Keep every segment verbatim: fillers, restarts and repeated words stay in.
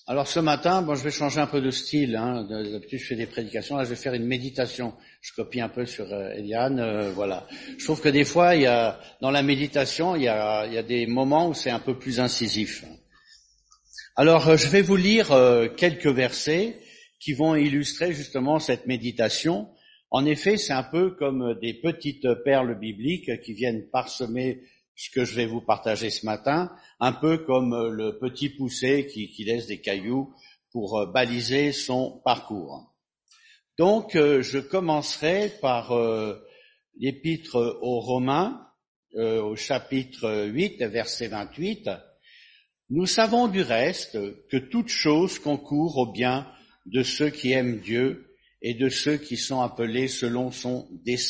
Alors ce matin, bon, je vais changer un peu de style. Hein. D'habitude, je fais des prédications. Là, je vais faire une méditation. Je copie un peu sur euh, Eliane. Euh, voilà. Je trouve que des fois, il y a dans la méditation, il y a, il y a des moments où c'est un peu plus incisif. Alors, euh, je vais vous lire euh, quelques versets qui vont illustrer justement cette méditation. En effet, c'est un peu comme des petites perles bibliques qui viennent parsemer ce que je vais vous partager ce matin, un peu comme le petit poussé qui, qui laisse des cailloux pour baliser son parcours. Donc, euh, je commencerai par euh, l'épître aux Romains, euh, au chapitre huit, verset vingt-huit. « Nous savons du reste que toute chose concourt au bien de ceux qui aiment Dieu et de ceux qui sont appelés selon son dessein. »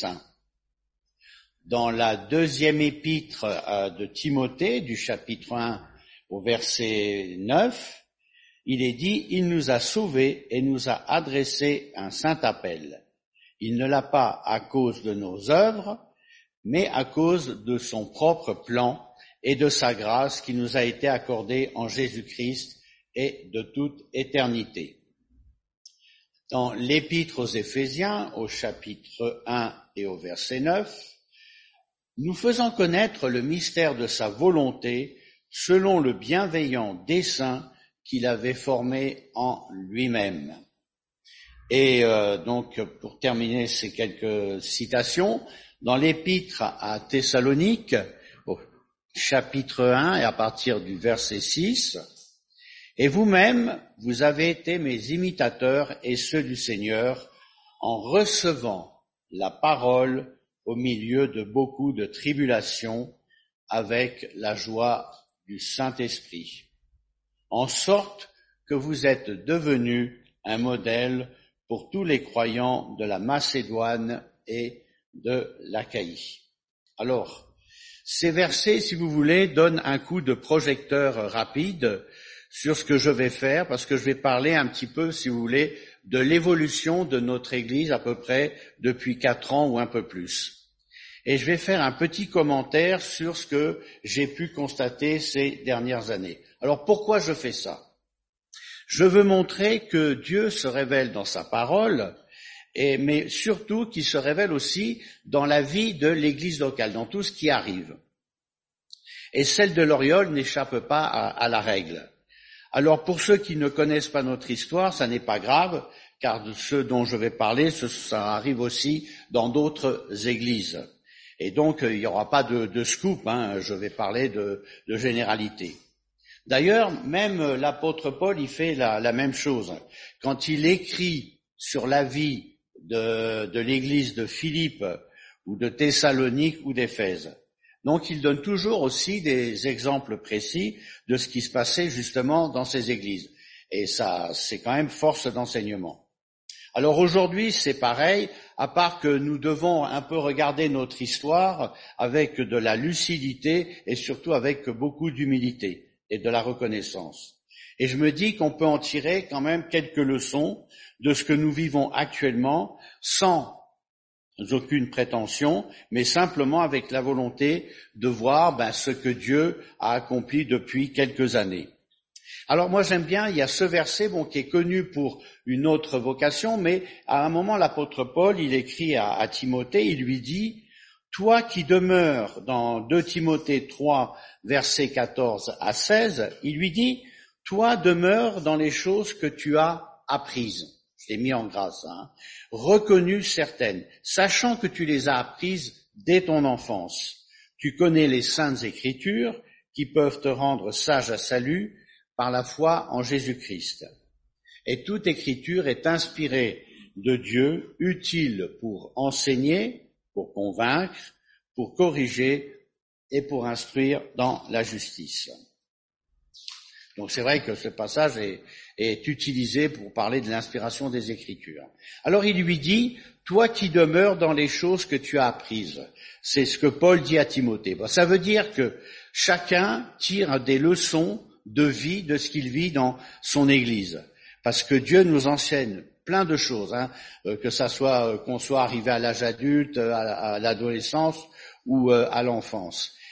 Dans la deuxième épître de Timothée, du chapitre un au verset neuf, il est dit « Il nous a sauvés et nous a adressé un saint appel. Il ne l'a pas à cause de nos œuvres, mais à cause de son propre plan et de sa grâce qui nous a été accordée en Jésus-Christ et de toute éternité. » Dans l'épître aux Éphésiens, au chapitre un et au verset neuf, nous faisons connaître le mystère de sa volonté selon le bienveillant dessein qu'il avait formé en lui-même. Et euh, donc, pour terminer ces quelques citations, dans l'épître à Thessalonique, au chapitre un et à partir du verset six, « Et vous-même, vous avez été mes imitateurs et ceux du Seigneur en recevant la parole au milieu de beaucoup de tribulations, avec la joie du Saint-Esprit, en sorte que vous êtes devenus un modèle pour tous les croyants de la Macédoine et de l'Achaïe. » Alors, ces versets, si vous voulez, donnent un coup de projecteur rapide sur ce que je vais faire, parce que je vais parler un petit peu, si vous voulez, de l'évolution de notre Église à peu près depuis quatre ans ou un peu plus. Et je vais faire un petit commentaire sur ce que j'ai pu constater ces dernières années. Alors pourquoi je fais ça? Je veux montrer que Dieu se révèle dans sa parole, et, mais surtout qu'il se révèle aussi dans la vie de l'Église locale, dans tout ce qui arrive. Et celle de l'Oriole n'échappe pas à, à la règle. Alors pour ceux qui ne connaissent pas notre histoire, ça n'est pas grave, car de ceux dont je vais parler, ça arrive aussi dans d'autres églises. Et donc, il n'y aura pas de, de scoop, hein, je vais parler de, de généralité. D'ailleurs, même l'apôtre Paul, il fait la, la même chose. Quand il écrit sur la vie de, de l'église de Philippe, ou de Thessalonique, ou d'Éphèse. Donc, il donne toujours aussi des exemples précis de ce qui se passait justement dans ces églises. Et ça, c'est quand même force d'enseignement. Alors aujourd'hui, c'est pareil, à part que nous devons un peu regarder notre histoire avec de la lucidité et surtout avec beaucoup d'humilité et de la reconnaissance. Et je me dis qu'on peut en tirer quand même quelques leçons de ce que nous vivons actuellement sans aucune prétention, mais simplement avec la volonté de voir ben, ce que Dieu a accompli depuis quelques années. Alors moi j'aime bien, il y a ce verset bon qui est connu pour une autre vocation, mais à un moment l'apôtre Paul, il écrit à, à Timothée, il lui dit « Toi qui demeures » dans deux Timothée trois, versets quatorze à seize, il lui dit « Toi demeure dans les choses que tu as apprises ». Je l'ai mis en grâce, hein, reconnues certaines, sachant que tu les as apprises dès ton enfance. Tu connais les saintes écritures qui peuvent te rendre sage à salut par la foi en Jésus-Christ. Et toute écriture est inspirée de Dieu, utile pour enseigner, pour convaincre, pour corriger et pour instruire dans la justice. Donc c'est vrai que ce passage est, est utilisé pour parler de l'inspiration des Écritures. Alors il lui dit, toi qui demeures dans les choses que tu as apprises. C'est ce que Paul dit à Timothée. Bon, ça veut dire que chacun tire des leçons de vie, de ce qu'il vit dans son Église. Parce que Dieu nous enseigne plein de choses, hein, que ça soit qu'on soit arrivé à l'âge adulte, à, à l'adolescence ou à l'enfance.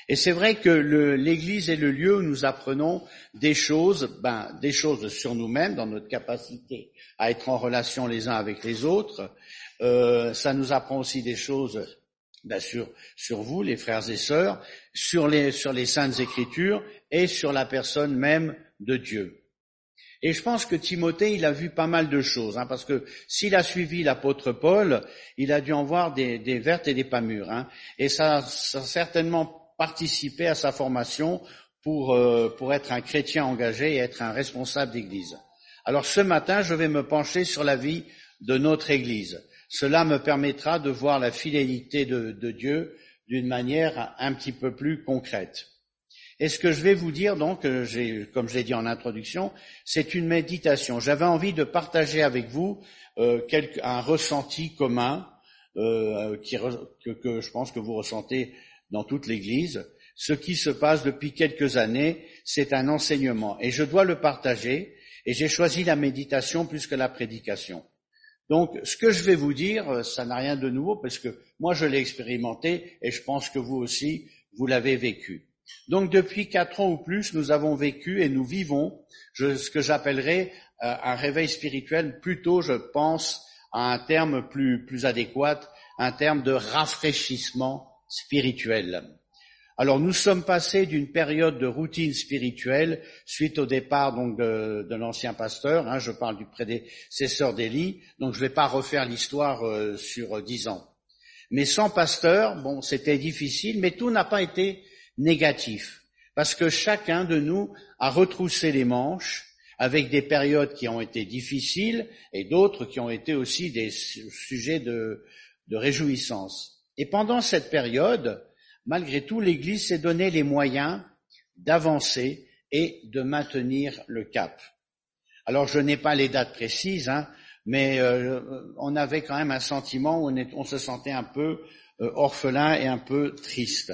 Et c'est vrai que le, l'Église est le lieu où nous apprenons des choses, ben, des choses sur nous-mêmes, dans notre capacité à être en relation les uns avec les autres. Euh, ça nous apprend aussi des choses, ben, sur, sur vous, les frères et sœurs, sur les, sur les Saintes Écritures et sur la personne même de Dieu. Et je pense que Timothée, il a vu pas mal de choses, hein, parce que s'il a suivi l'apôtre Paul, il a dû en voir des, des vertes et des pas mûres, hein, et ça, ça a certainement participé à sa formation pour, euh, pour être un chrétien engagé et être un responsable d'église. Alors ce matin, je vais me pencher sur la vie de notre église. Cela me permettra de voir la fidélité de, de Dieu d'une manière un petit peu plus concrète. Et ce que je vais vous dire, donc, j'ai, comme je l'ai dit en introduction, c'est une méditation. J'avais envie de partager avec vous euh, quelque, un ressenti commun euh, qui, que, que je pense que vous ressentez dans toute l'Église. Ce qui se passe depuis quelques années, c'est un enseignement. Et je dois le partager, et j'ai choisi la méditation plus que la prédication. Donc, ce que je vais vous dire, ça n'a rien de nouveau, parce que moi, je l'ai expérimenté, et je pense que vous aussi, vous l'avez vécu. Donc depuis quatre ans ou plus, nous avons vécu et nous vivons je, ce que j'appellerais euh, un réveil spirituel, plutôt je pense à un terme plus, plus adéquat, un terme de rafraîchissement spirituel. Alors nous sommes passés d'une période de routine spirituelle suite au départ donc de, de l'ancien pasteur, hein, je parle du prédécesseur d'Élie, donc je ne vais pas refaire l'histoire euh, sur dix ans. Mais sans pasteur, bon, c'était difficile, mais tout n'a pas été négatif, parce que chacun de nous a retroussé les manches avec des périodes qui ont été difficiles et d'autres qui ont été aussi des sujets de, de réjouissance. Et pendant cette période, malgré tout, l'Église s'est donné les moyens d'avancer et de maintenir le cap. Alors, je n'ai pas les dates précises, hein, mais euh, on avait quand même un sentiment où on, est, on se sentait un peu euh, orphelin et un peu triste.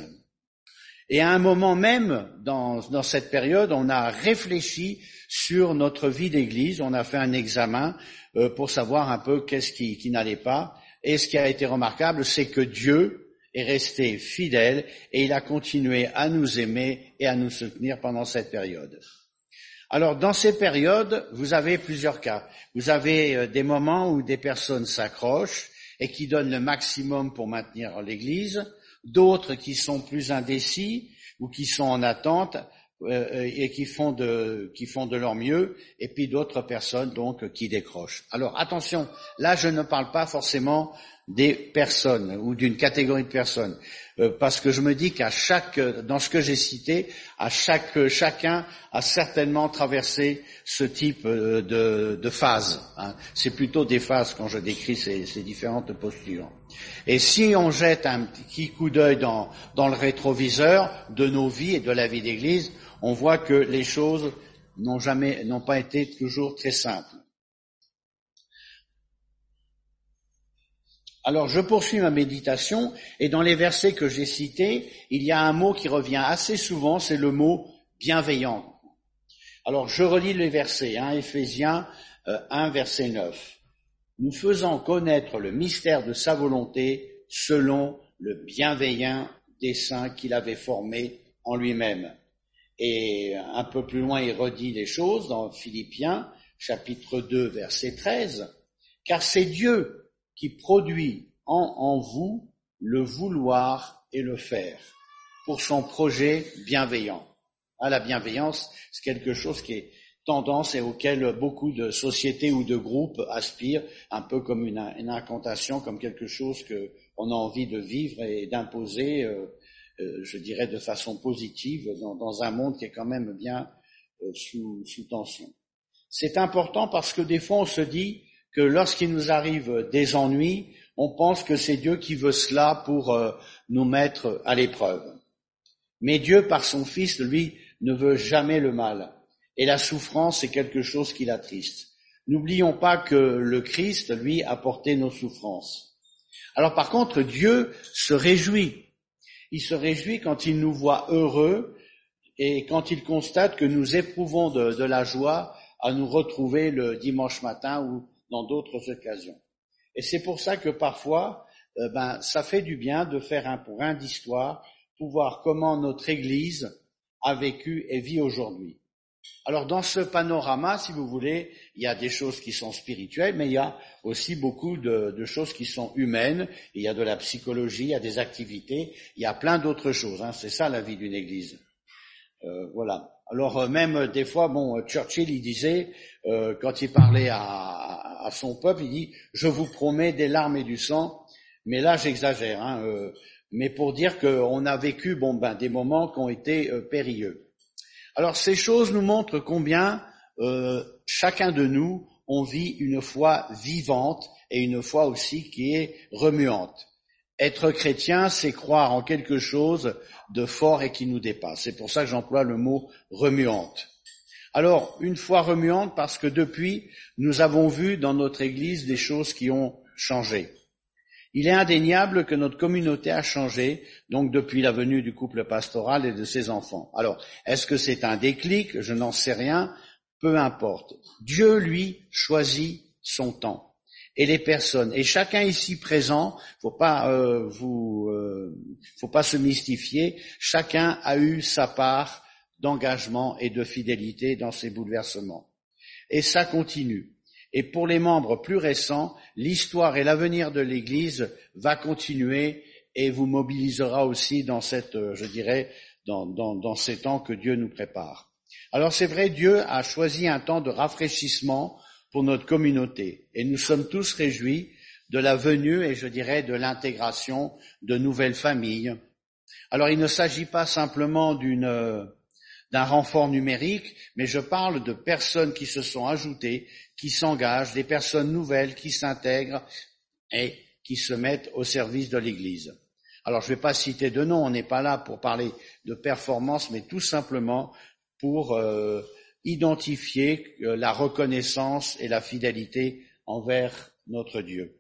Et à un moment même, dans, dans cette période, on a réfléchi sur notre vie d'église, on a fait un examen euh, pour savoir un peu qu'est-ce qui, qui n'allait pas. Et ce qui a été remarquable, c'est que Dieu est resté fidèle et il a continué à nous aimer et à nous soutenir pendant cette période. Alors, dans ces périodes, vous avez plusieurs cas. Vous avez euh, des moments où des personnes s'accrochent et qui donnent le maximum pour maintenir l'église, d'autres qui sont plus indécis ou qui sont en attente euh, et qui font de qui font de leur mieux, et puis d'autres personnes donc qui décrochent. Alors attention, là je ne parle pas forcément des personnes ou d'une catégorie de personnes, euh, parce que je me dis qu'à chaque, dans ce que j'ai cité, à chaque chacun a certainement traversé ce type de, de phase. Hein. C'est plutôt des phases quand je décris ces, ces différentes postures. Et si on jette un petit coup d'œil dans, dans le rétroviseur de nos vies et de la vie d'Église, on voit que les choses n'ont jamais, n'ont pas été toujours très simples. Alors, je poursuis ma méditation, et dans les versets que j'ai cités, il y a un mot qui revient assez souvent, c'est le mot bienveillant. Alors, je relis les versets, hein, Éphésiens euh, un, verset neuf. Nous faisant connaître le mystère de sa volonté selon le bienveillant dessein qu'il avait formé en lui-même. Et un peu plus loin, il redit les choses dans Philippiens, chapitre deux, verset treize. Car c'est Dieu qui produit en, en vous le vouloir et le faire pour son projet bienveillant. Ah, la bienveillance, c'est quelque chose qui est tendance et auquel beaucoup de sociétés ou de groupes aspirent, un peu comme une, une incantation, comme quelque chose qu'on a envie de vivre et d'imposer, euh, euh, je dirais, de façon positive dans, dans un monde qui est quand même bien euh, sous, sous tension. C'est important parce que des fois on se dit que lorsqu'il nous arrive des ennuis, on pense que c'est Dieu qui veut cela pour euh, nous mettre à l'épreuve. Mais Dieu, par son Fils, lui, ne veut jamais le mal. Et la souffrance, c'est quelque chose qui l'attriste. N'oublions pas que le Christ, lui, a porté nos souffrances. Alors par contre, Dieu se réjouit. Il se réjouit quand il nous voit heureux et quand il constate que nous éprouvons de, de la joie à nous retrouver le dimanche matin ou dans d'autres occasions. Et c'est pour ça que parfois, euh, ben, ça fait du bien de faire un brin d'histoire pour voir comment notre Église a vécu et vit aujourd'hui. Alors dans ce panorama, si vous voulez, il y a des choses qui sont spirituelles, mais il y a aussi beaucoup de, de choses qui sont humaines. Il y a de la psychologie, il y a des activités, il y a plein d'autres choses. Hein. C'est ça la vie d'une Église. Euh, voilà. Alors euh, même des fois, bon, Churchill il disait euh, quand il parlait à, à son peuple, il dit « Je vous promets des larmes et du sang ». Mais là, j'exagère. Hein, euh, mais pour dire qu'on a vécu, bon, ben, des moments qui ont été euh, périlleux. Alors ces choses nous montrent combien euh, chacun de nous, on vit une foi vivante et une foi aussi qui est remuante. Être chrétien, c'est croire en quelque chose de fort et qui nous dépasse. C'est pour ça que j'emploie le mot remuante. Alors, une foi remuante parce que depuis, nous avons vu dans notre Église des choses qui ont changé. Il est indéniable que notre communauté a changé, donc depuis la venue du couple pastoral et de ses enfants. Alors, est-ce que c'est un déclic? Je n'en sais rien, peu importe. Dieu, lui, choisit son temps et les personnes. Et chacun ici présent, faut pas euh, vous, euh, faut pas se mystifier. Chacun a eu sa part d'engagement et de fidélité dans ces bouleversements. Et ça continue. Et pour les membres plus récents, l'histoire et l'avenir de l'Église va continuer et vous mobilisera aussi dans cette, je dirais, dans, dans, dans ces temps que Dieu nous prépare. Alors c'est vrai, Dieu a choisi un temps de rafraîchissement pour notre communauté et nous sommes tous réjouis de la venue et je dirais de l'intégration de nouvelles familles. Alors il ne s'agit pas simplement d'une d'un renfort numérique, mais je parle de personnes qui se sont ajoutées, qui s'engagent, des personnes nouvelles qui s'intègrent et qui se mettent au service de l'Église. Alors je ne vais pas citer de nom, on n'est pas là pour parler de performance, mais tout simplement pour euh, identifier euh, la reconnaissance et la fidélité envers notre Dieu.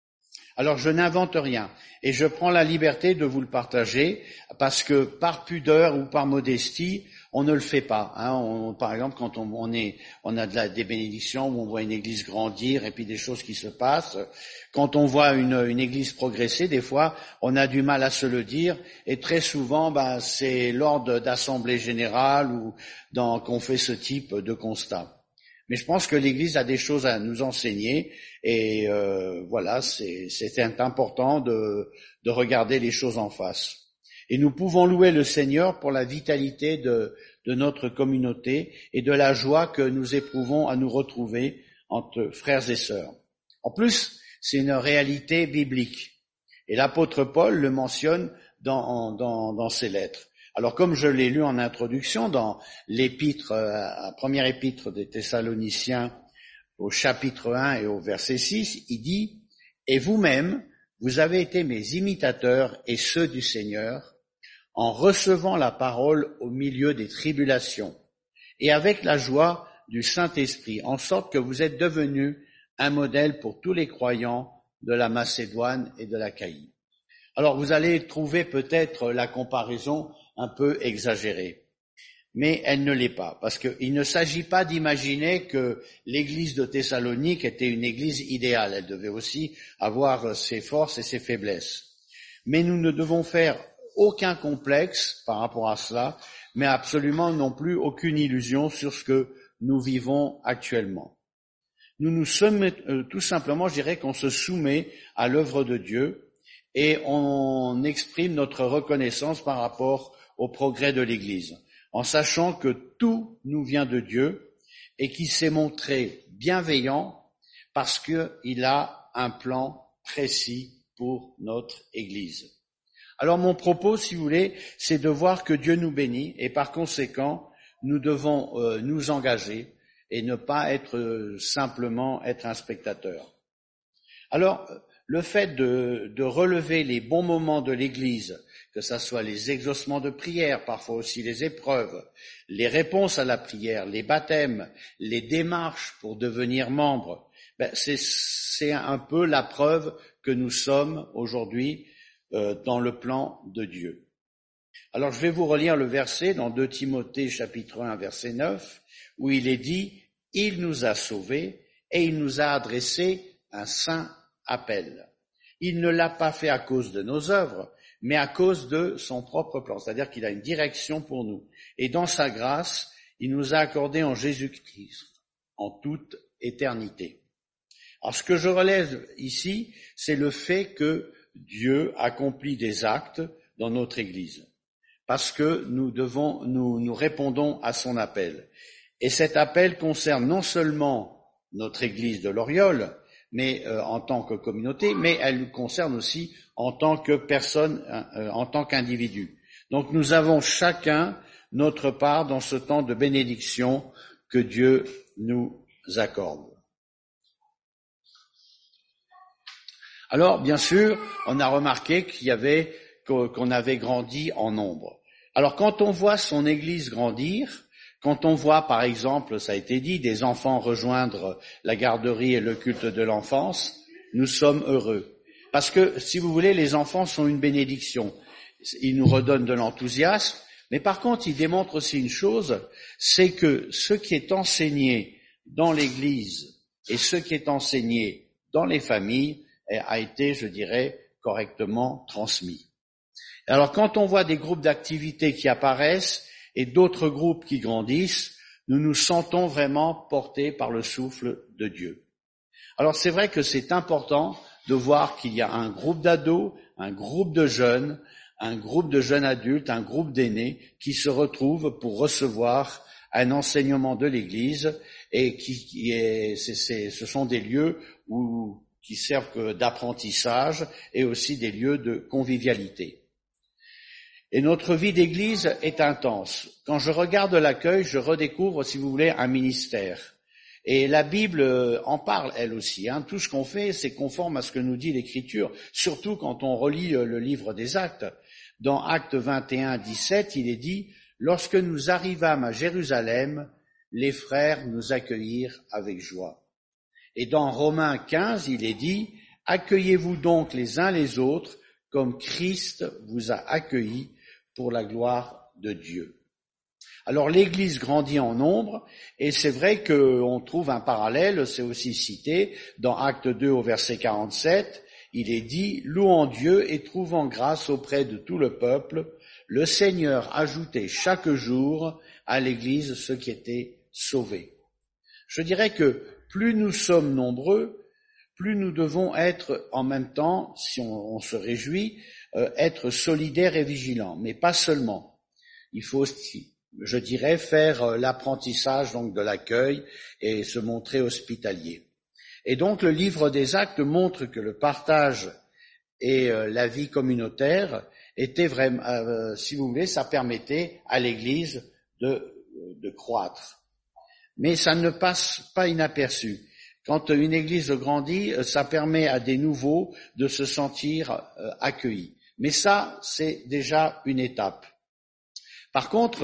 Alors je n'invente rien et je prends la liberté de vous le partager parce que par pudeur ou par modestie, on ne le fait pas. Hein. On, par exemple, quand on, on, est, on a de la, des bénédictions où on voit une église grandir et puis des choses qui se passent, quand on voit une, une église progresser, des fois, on a du mal à se le dire et très souvent, ben, c'est lors d'assemblées générales ou dans, qu'on fait ce type de constat. Mais je pense que l'Église a des choses à nous enseigner et euh, voilà, c'est, c'est important de, de regarder les choses en face. Et nous pouvons louer le Seigneur pour la vitalité de, de notre communauté et de la joie que nous éprouvons à nous retrouver entre frères et sœurs. En plus, c'est une réalité biblique. Et l'apôtre Paul le mentionne dans, dans, dans ses lettres. Alors, comme je l'ai lu en introduction dans l'épître, la première épître des Thessaloniciens au chapitre un et au verset six, il dit « Et vous-même, vous avez été mes imitateurs et ceux du Seigneur, en recevant la parole au milieu des tribulations, et avec la joie du Saint-Esprit, en sorte que vous êtes devenus un modèle pour tous les croyants de la Macédoine et de l'Achaïe. » Alors, vous allez trouver peut-être la comparaison un peu exagérée, mais elle ne l'est pas, parce qu'il ne s'agit pas d'imaginer que l'église de Thessalonique était une église idéale. Elle devait aussi avoir ses forces et ses faiblesses. Mais nous ne devons faire aucun complexe par rapport à cela, mais absolument non plus aucune illusion sur ce que nous vivons actuellement. Nous nous sommes, euh, tout simplement, je dirais qu'on se soumet à l'œuvre de Dieu et on exprime notre reconnaissance par rapport au progrès de l'Église, en sachant que tout nous vient de Dieu et qu'il s'est montré bienveillant parce qu'il a un plan précis pour notre Église. Alors mon propos, si vous voulez, c'est de voir que Dieu nous bénit et par conséquent, nous devons euh, nous engager et ne pas être euh, simplement être un spectateur. Alors, le fait de, de relever les bons moments de l'Église, que ce soit les exaucements de prière, parfois aussi les épreuves, les réponses à la prière, les baptêmes, les démarches pour devenir membre, ben c'est, c'est un peu la preuve que nous sommes aujourd'hui euh, dans le plan de Dieu. Alors je vais vous relire le verset dans deux Timothée chapitre un verset neuf, où il est dit « Il nous a sauvés et il nous a adressé un saint appel. Il ne l'a pas fait à cause de nos œuvres, mais à cause de son propre plan, c'est-à-dire qu'il a une direction pour nous. Et dans sa grâce, il nous a accordé en Jésus-Christ, en toute éternité. Alors ce que je relève ici, c'est le fait que Dieu accomplit des actes dans notre Église, parce que nous devons, nous, nous répondons à son appel. Et cet appel concerne non seulement notre Église de l'Oriole, mais euh, en tant que communauté, mais elle nous concerne aussi en tant que personne, euh, en tant qu'individu. Donc nous avons chacun notre part dans ce temps de bénédiction que Dieu nous accorde. Alors, bien sûr, on a remarqué qu'il y avait, qu'on avait grandi en nombre. Alors, quand on voit son Église grandir, quand on voit, par exemple, ça a été dit, des enfants rejoindre la garderie et le culte de l'enfance, nous sommes heureux. Parce que, si vous voulez, les enfants sont une bénédiction. Ils nous redonnent de l'enthousiasme, mais par contre, ils démontrent aussi une chose, c'est que ce qui est enseigné dans l'Église et ce qui est enseigné dans les familles a été, je dirais, correctement transmis. Alors, quand on voit des groupes d'activités qui apparaissent et d'autres groupes qui grandissent, nous nous sentons vraiment portés par le souffle de Dieu. Alors, c'est vrai que c'est important de voir qu'il y a un groupe d'ados, un groupe de jeunes, un groupe de jeunes adultes, un groupe d'aînés qui se retrouvent pour recevoir un enseignement de l'Église et qui, qui est, c'est, c'est, ce sont des lieux où qui servent d'apprentissage et aussi des lieux de convivialité. Et notre vie d'église est intense. Quand je regarde l'accueil, je redécouvre, si vous voulez, un ministère. Et la Bible en parle, elle aussi. Hein. Tout ce qu'on fait, c'est conforme à ce que nous dit l'Écriture, surtout quand on relit le livre des Actes. Dans Actes vingt et un, dix-sept, il est dit « Lorsque nous arrivâmes à Jérusalem, les frères nous accueillirent avec joie. » Et dans Romains quinze, il est dit « Accueillez-vous donc les uns les autres comme Christ vous a accueillis pour la gloire de Dieu. » Alors l'Église grandit en nombre et c'est vrai qu'on trouve un parallèle, c'est aussi cité dans Acte deux au verset quarante-sept, il est dit « Louant Dieu et trouvant grâce auprès de tout le peuple, le Seigneur ajoutait chaque jour à l'Église ceux qui étaient sauvés. » Je dirais que plus nous sommes nombreux, plus nous devons être en même temps, si on, on se réjouit, euh, être solidaires et vigilants. Mais pas seulement. Il faut aussi, je dirais, faire euh, l'apprentissage donc de l'accueil et se montrer hospitalier. Et donc le livre des Actes montre que le partage et euh, la vie communautaire étaient vraiment, euh, si vous voulez, ça permettait à l'Église de, de croître. Mais ça ne passe pas inaperçu. Quand une église grandit, ça permet à des nouveaux de se sentir accueillis. Mais ça, c'est déjà une étape. Par contre,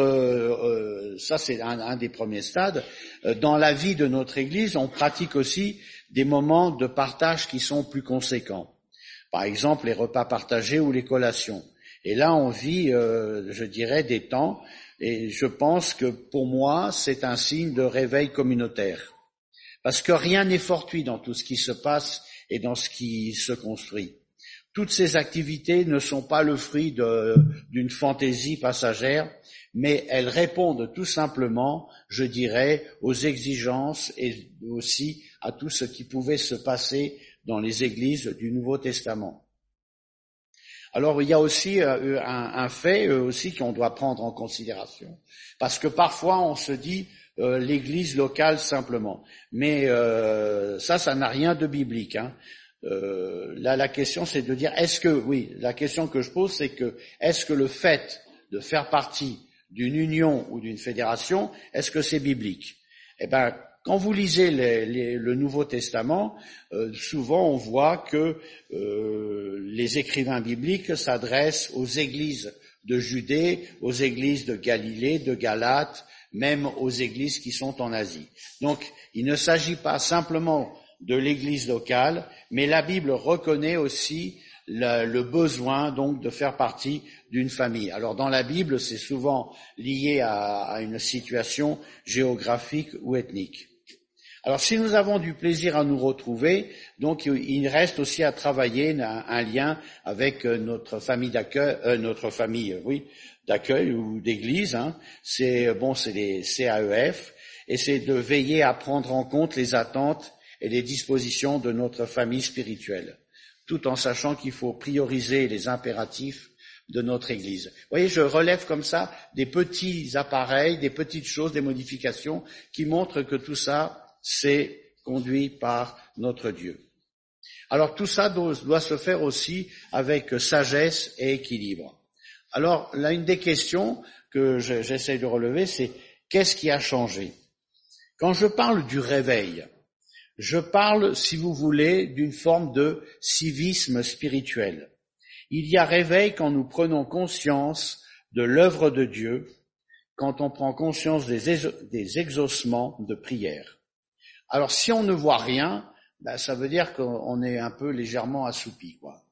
euh, ça c'est un, un des premiers stades, dans la vie de notre église, on pratique aussi des moments de partage qui sont plus conséquents. Par exemple, les repas partagés ou les collations. Et là, on vit, euh, je dirais, des temps. Et je pense que pour moi, c'est un signe de réveil communautaire. Parce que rien n'est fortuit dans tout ce qui se passe et dans ce qui se construit. Toutes ces activités ne sont pas le fruit de, d'une fantaisie passagère, mais elles répondent tout simplement, je dirais, aux exigences et aussi à tout ce qui pouvait se passer dans les églises du Nouveau Testament. Alors il y a aussi euh, un, un fait euh, aussi qu'on doit prendre en considération, parce que parfois on se dit euh, l'église locale simplement, mais euh, ça, ça n'a rien de biblique. Hein. Euh, là, la question c'est de dire, est-ce que, oui, la question que je pose c'est que, est-ce que le fait de faire partie d'une union ou d'une fédération, est-ce que c'est biblique? Eh ben, quand vous lisez les, les, le Nouveau Testament, euh, souvent on voit que euh, les écrivains bibliques s'adressent aux églises de Judée, aux églises de Galilée, de Galate, même aux églises qui sont en Asie. Donc, il ne s'agit pas simplement de l'église locale, mais la Bible reconnaît aussi le, le besoin donc de faire partie d'une famille. Alors, dans la Bible, c'est souvent lié à, à une situation géographique ou ethnique. Alors si nous avons du plaisir à nous retrouver, donc il reste aussi à travailler un, un lien avec notre famille d'accueil, euh, notre famille, oui, d'accueil ou d'église. Hein. C'est bon, c'est les C A E F, et c'est de veiller à prendre en compte les attentes et les dispositions de notre famille spirituelle, tout en sachant qu'il faut prioriser les impératifs de notre Église. Vous voyez, je relève comme ça des petits appareils, des petites choses, des modifications qui montrent que tout ça, c'est conduit par notre Dieu. Alors tout ça doit, doit se faire aussi avec sagesse et équilibre. Alors là, une des questions que je, j'essaie de relever, c'est qu'est-ce qui a changé? Quand je parle du réveil, je parle, si vous voulez, d'une forme de civisme spirituel. Il y a réveil quand nous prenons conscience de l'œuvre de Dieu, quand on prend conscience des, des exaucements de prière. Alors, si on ne voit rien, ben, ça veut dire qu'on est un peu légèrement assoupi, quoi.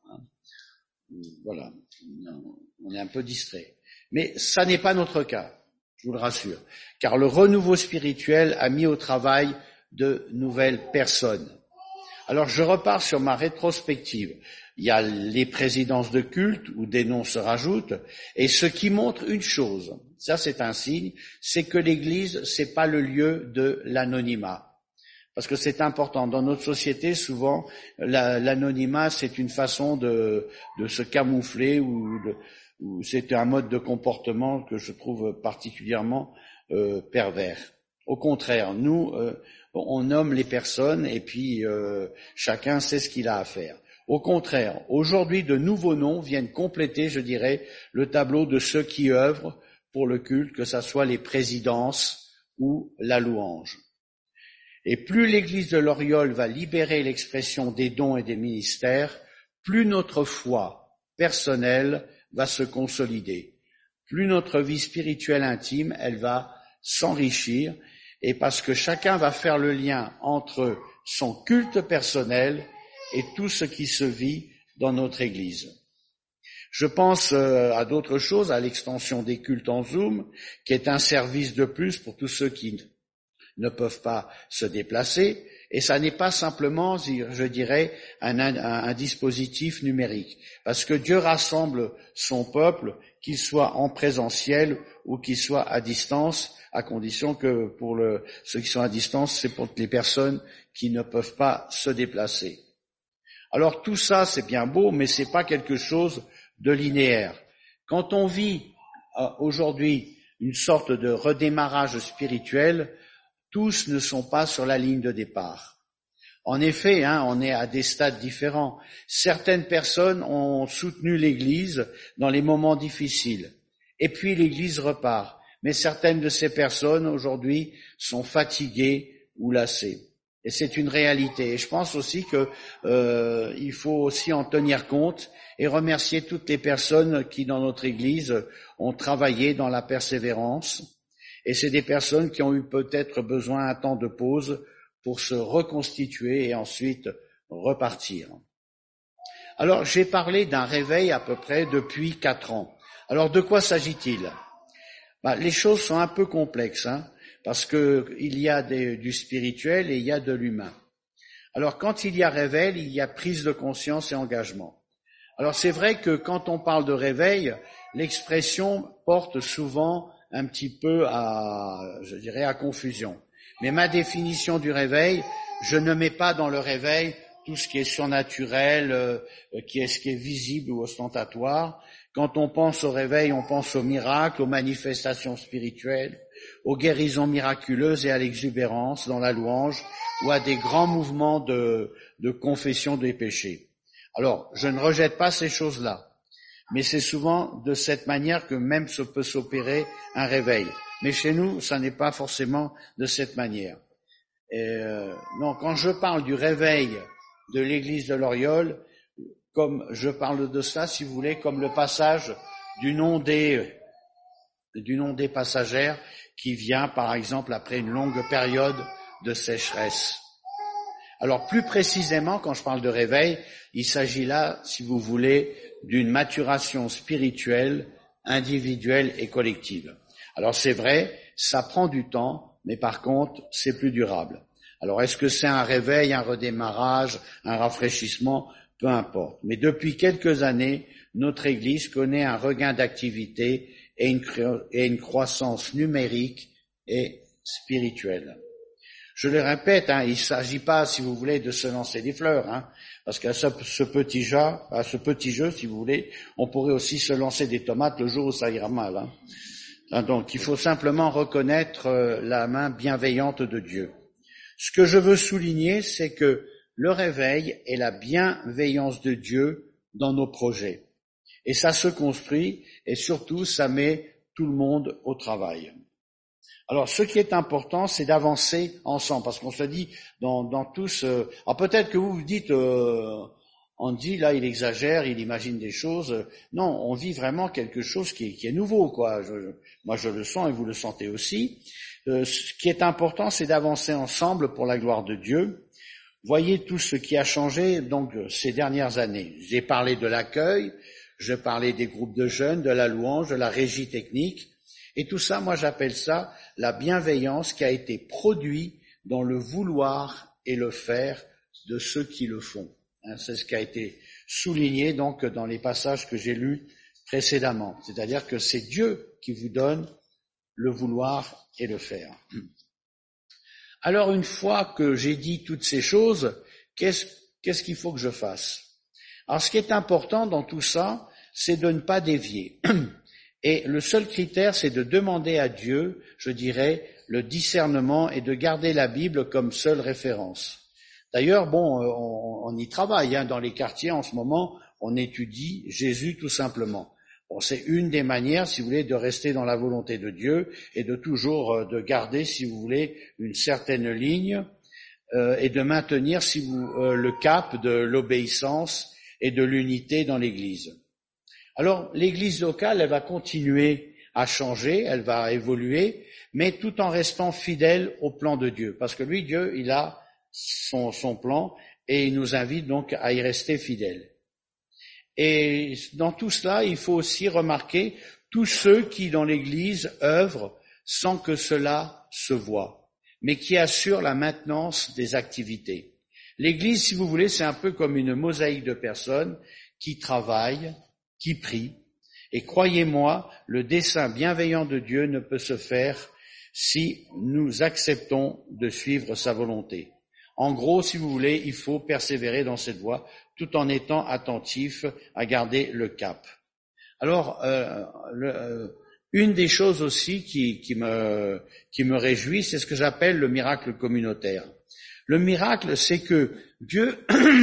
Voilà, on est un peu distrait. Mais ça n'est pas notre cas, je vous le rassure, car le renouveau spirituel a mis au travail de nouvelles personnes. Alors, je repars sur ma rétrospective. Il y a les présidences de culte où des noms se rajoutent, et ce qui montre une chose, ça c'est un signe, c'est que l'Église, c'est pas le lieu de l'anonymat. Parce que c'est important. Dans notre société, souvent, la, l'anonymat, c'est une façon de, de se camoufler ou, de, ou c'est un mode de comportement que je trouve particulièrement euh, pervers. Au contraire, nous, euh, on nomme les personnes et puis euh, chacun sait ce qu'il a à faire. Au contraire, aujourd'hui, de nouveaux noms viennent compléter, je dirais, le tableau de ceux qui œuvrent pour le culte, que ce soit les présidences ou la louange. Et plus l'Église de l'Oriol va libérer l'expression des dons et des ministères, plus notre foi personnelle va se consolider, plus notre vie spirituelle intime, elle va s'enrichir, et parce que chacun va faire le lien entre son culte personnel et tout ce qui se vit dans notre Église. Je pense euh, à d'autres choses, à l'extension des cultes en Zoom, qui est un service de plus pour tous ceux qui ne peuvent pas se déplacer, et ça n'est pas simplement, je dirais, un, un, un dispositif numérique, parce que Dieu rassemble son peuple, qu'il soit en présentiel ou qu'il soit à distance, à condition que pour le, ceux qui sont à distance, c'est pour les personnes qui ne peuvent pas se déplacer. Alors tout ça, c'est bien beau, mais c'est pas quelque chose de linéaire. Quand on vit euh, aujourd'hui une sorte de redémarrage spirituel, tous ne sont pas sur la ligne de départ. En effet, hein, on est à des stades différents. Certaines personnes ont soutenu l'Église dans les moments difficiles, et puis l'Église repart. Mais certaines de ces personnes, aujourd'hui, sont fatiguées ou lassées. Et c'est une réalité. Et je pense aussi que euh, il faut aussi en tenir compte et remercier toutes les personnes qui, dans notre Église, ont travaillé dans la persévérance. Et c'est des personnes qui ont eu peut-être besoin d'un temps de pause pour se reconstituer et ensuite repartir. Alors, j'ai parlé d'un réveil à peu près depuis quatre ans. Alors, de quoi s'agit-il? Bah, les choses sont un peu complexes, hein, parce que il y a des, du spirituel et il y a de l'humain. Alors, quand il y a réveil, il y a prise de conscience et engagement. Alors, c'est vrai que quand on parle de réveil, l'expression porte souvent un petit peu à, je dirais, à confusion. Mais ma définition du réveil, je ne mets pas dans le réveil tout ce qui est surnaturel, euh, qui est ce qui est visible ou ostentatoire. Quand on pense au réveil, on pense aux miracles, aux manifestations spirituelles, aux guérisons miraculeuses et à l'exubérance dans la louange ou à des grands mouvements de, de confession des péchés. Alors, je ne rejette pas ces choses-là. Mais c'est souvent de cette manière que même se peut s'opérer un réveil. Mais chez nous, ça n'est pas forcément de cette manière. Et euh, non, quand je parle du réveil de l'Église de l'Oriol, comme je parle de cela, si vous voulez, comme le passage d'une ondée, d'une ondée passagère qui vient, par exemple, après une longue période de sécheresse. Alors, plus précisément, quand je parle de réveil, il s'agit là, si vous voulez, d'une maturation spirituelle, individuelle et collective. Alors c'est vrai, ça prend du temps, mais par contre, c'est plus durable. Alors, est-ce que c'est un réveil, un redémarrage, un rafraîchissement? Peu importe. Mais depuis quelques années, notre Église connaît un regain d'activité et une, et une croissance numérique et spirituelle. Je le répète, hein, il ne s'agit pas, si vous voulez, de se lancer des fleurs, hein, parce qu'à ce, ce petit jeu, à ce petit jeu, si vous voulez, on pourrait aussi se lancer des tomates le jour où ça ira mal. Hein. Donc, il faut simplement reconnaître euh, la main bienveillante de Dieu. Ce que je veux souligner, c'est que le réveil est la bienveillance de Dieu dans nos projets. Et ça se construit, et surtout, ça met tout le monde au travail. Alors, ce qui est important, c'est d'avancer ensemble, parce qu'on se dit, dans, dans tous... Euh, alors peut-être que vous vous dites, euh, on dit, là, il exagère, il imagine des choses. Non, on vit vraiment quelque chose qui est, qui est nouveau, quoi. Je, je, moi, je le sens et vous le sentez aussi. Euh, ce qui est important, c'est d'avancer ensemble pour la gloire de Dieu. Voyez tout ce qui a changé donc ces dernières années. J'ai parlé de l'accueil, je parlais des groupes de jeunes, de la louange, de la régie technique. Et tout ça, moi j'appelle ça la bienveillance qui a été produite dans le vouloir et le faire de ceux qui le font. Hein, c'est ce qui a été souligné donc dans les passages que j'ai lus précédemment. C'est-à-dire que c'est Dieu qui vous donne le vouloir et le faire. Alors une fois que j'ai dit toutes ces choses, qu'est-ce, qu'est-ce qu'il faut que je fasse? Alors ce qui est important dans tout ça, c'est de ne pas dévier. Et le seul critère, c'est de demander à Dieu, je dirais, le discernement et de garder la Bible comme seule référence. D'ailleurs, bon, on, on y travaille, hein, dans les quartiers en ce moment, on étudie Jésus tout simplement. Bon, c'est une des manières, si vous voulez, de rester dans la volonté de Dieu et de toujours euh, de garder, si vous voulez, une certaine ligne euh, et de maintenir, si vous, euh, le cap de l'obéissance et de l'unité dans l'Église. Alors, l'Église locale, elle va continuer à changer, elle va évoluer, mais tout en restant fidèle au plan de Dieu. Parce que lui, Dieu, il a son, son plan et il nous invite donc à y rester fidèles. Et dans tout cela, il faut aussi remarquer tous ceux qui, dans l'Église, œuvrent sans que cela se voie, mais qui assurent la maintenance des activités. L'Église, si vous voulez, c'est un peu comme une mosaïque de personnes qui travaillent, qui prient. Et croyez-moi, le dessein bienveillant de Dieu ne peut se faire si nous acceptons de suivre sa volonté. En gros, si vous voulez, il faut persévérer dans cette voie tout en étant attentif à garder le cap. Alors, euh, le, euh, une des choses aussi qui, qui, me, qui me réjouit, c'est ce que j'appelle le miracle communautaire. Le miracle, c'est que Dieu,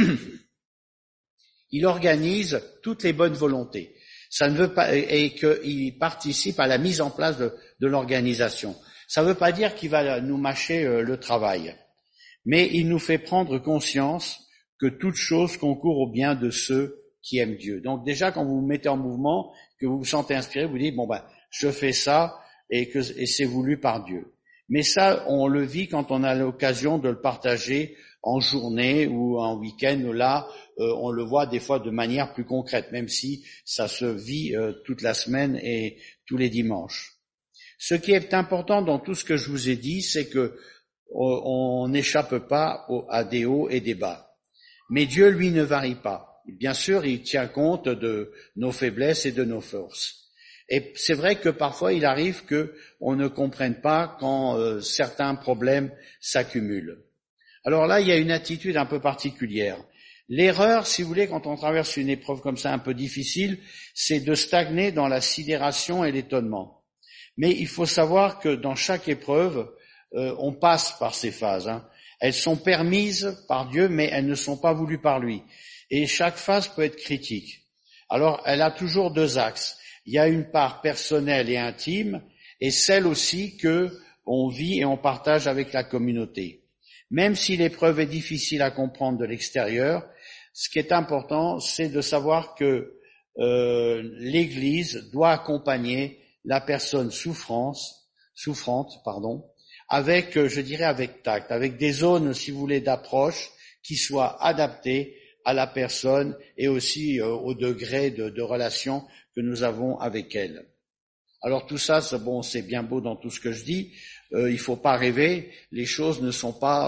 il organise toutes les bonnes volontés. Ça ne veut pas, et qu'il participe à la mise en place de, de l'organisation. Ça ne veut pas dire qu'il va nous mâcher le travail, mais il nous fait prendre conscience que toute chose concourt au bien de ceux qui aiment Dieu. Donc déjà, quand vous vous mettez en mouvement, que vous vous sentez inspiré, vous dites, bon ben, je fais ça et que et c'est voulu par Dieu. Mais ça, on le vit quand on a l'occasion de le partager en journée ou en week-end. Là, euh, on le voit des fois de manière plus concrète, même si ça se vit euh, toute la semaine et tous les dimanches. Ce qui est important dans tout ce que je vous ai dit, c'est que on n'échappe pas à des hauts et des bas. Mais Dieu, lui, ne varie pas. Bien sûr, il tient compte de nos faiblesses et de nos forces. Et c'est vrai que parfois, il arrive qu'on ne comprenne pas quand euh, certains problèmes s'accumulent. Alors là, il y a une attitude un peu particulière. L'erreur, si vous voulez, quand on traverse une épreuve comme ça un peu difficile, c'est de stagner dans la sidération et l'étonnement. Mais il faut savoir que dans chaque épreuve, euh, on passe par ces phases. Hein. Elles sont permises par Dieu, mais elles ne sont pas voulues par lui. Et chaque phase peut être critique. Alors, elle a toujours deux axes. Il y a une part personnelle et intime, et celle aussi que on vit et on partage avec la communauté. Même si l'épreuve est difficile à comprendre de l'extérieur, ce qui est important, c'est de savoir que euh, l'Église doit accompagner la personne souffrance, souffrante, pardon, avec, je dirais, avec tact, avec des zones, si vous voulez, d'approche qui soient adaptées à la personne et aussi euh, au degré de, de relation que nous avons avec elle. Alors tout ça, c'est bon, c'est bien beau dans tout ce que je dis. Euh, il faut pas rêver. Les choses ne sont pas euh,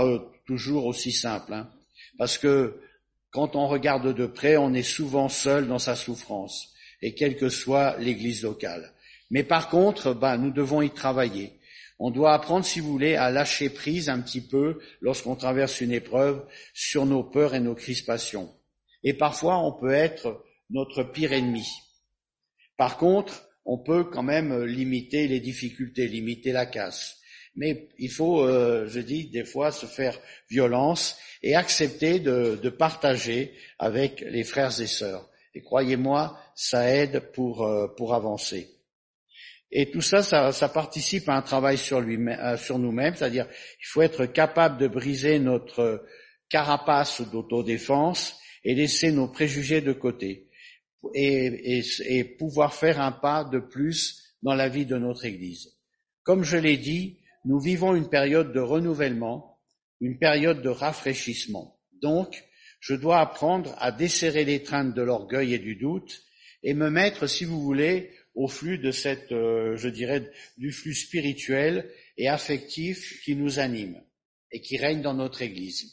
toujours aussi simple, hein, parce que quand on regarde de près, on est souvent seul dans sa souffrance, et quelle que soit l'église locale. Mais par contre, ben, nous devons y travailler. On doit apprendre, si vous voulez, à lâcher prise un petit peu lorsqu'on traverse une épreuve sur nos peurs et nos crispations. Et parfois, on peut être notre pire ennemi. Par contre, on peut quand même limiter les difficultés, limiter la casse. Mais il faut, euh, je dis, des fois se faire violence et accepter de, de partager avec les frères et sœurs. Et croyez-moi, ça aide pour, euh, pour avancer. Et tout ça, ça, ça participe à un travail sur lui, sur nous-mêmes, c'est-à-dire il faut être capable de briser notre carapace d'autodéfense et laisser nos préjugés de côté et, et, et pouvoir faire un pas de plus dans la vie de notre Église. Comme je l'ai dit, nous vivons une période de renouvellement, une période de rafraîchissement. Donc, je dois apprendre à desserrer l'étreinte de l'orgueil et du doute et me mettre, si vous voulez, au flux de cette, euh, je dirais, du flux spirituel et affectif qui nous anime et qui règne dans notre Église.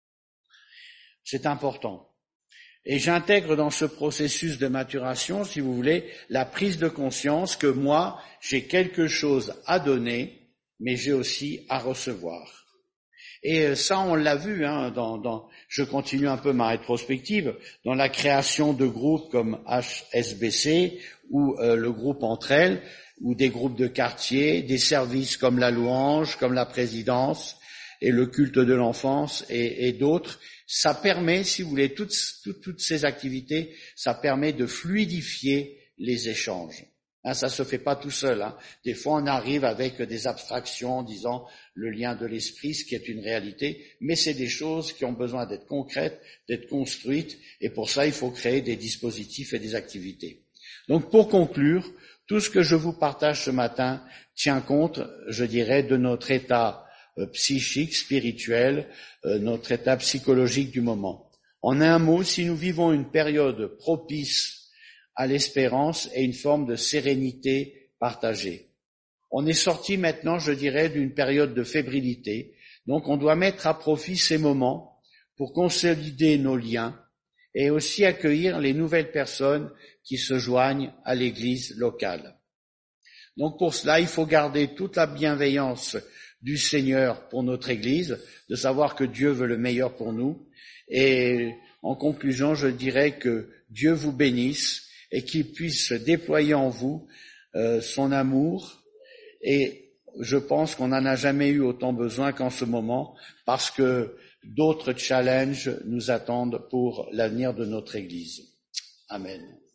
C'est important. Et j'intègre dans ce processus de maturation, si vous voulez, la prise de conscience que moi, j'ai quelque chose à donner, mais j'ai aussi à recevoir. Et ça, on l'a vu, hein, dans, dans, je continue un peu ma rétrospective, dans la création de groupes comme H S B C ou euh, le groupe Entre Elles, ou des groupes de quartier, des services comme la louange, comme la présidence et le culte de l'enfance et, et d'autres. Ça permet, si vous voulez, toutes, toutes, toutes ces activités, ça permet de fluidifier les échanges. Hein, ça se fait pas tout seul. Hein. Des fois, on arrive avec des abstractions en disant le lien de l'esprit, ce qui est une réalité, mais c'est des choses qui ont besoin d'être concrètes, d'être construites, et pour ça, il faut créer des dispositifs et des activités. Donc, pour conclure, tout ce que je vous partage ce matin tient compte, je dirais, de notre état euh, psychique, spirituel, euh, notre état psychologique du moment. En un mot, si nous vivons une période propice à l'espérance et une forme de sérénité partagée. On est sorti maintenant, je dirais, d'une période de fébrilité, donc on doit mettre à profit ces moments pour consolider nos liens et aussi accueillir les nouvelles personnes qui se joignent à l'Église locale. Donc pour cela, il faut garder toute la bienveillance du Seigneur pour notre Église, de savoir que Dieu veut le meilleur pour nous. Et en conclusion, je dirais que Dieu vous bénisse et qu'il puisse déployer en vous euh, son amour. Et je pense qu'on n'en a jamais eu autant besoin qu'en ce moment, parce que d'autres challenges nous attendent pour l'avenir de notre Église. Amen.